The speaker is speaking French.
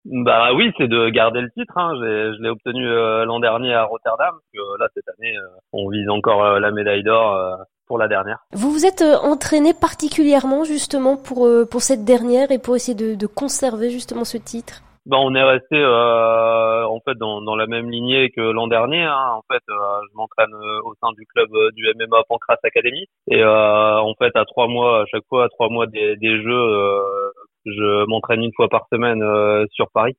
Bah oui, c'est de garder le titre. Hein. Je l'ai obtenu l'an dernier à Rotterdam. Là, cette année, on vise encore la médaille d'or pour la dernière. Vous vous êtes entraîné particulièrement justement pour cette dernière et pour essayer de conserver justement ce titre? Bah, on est resté en fait dans la même lignée que l'an dernier. Hein. En fait, je m'entraîne au sein du club du MMA Pancras Academy et en fait à 3 mois, à chaque fois à 3 mois des jeux, je m'entraîne une fois par semaine sur Paris.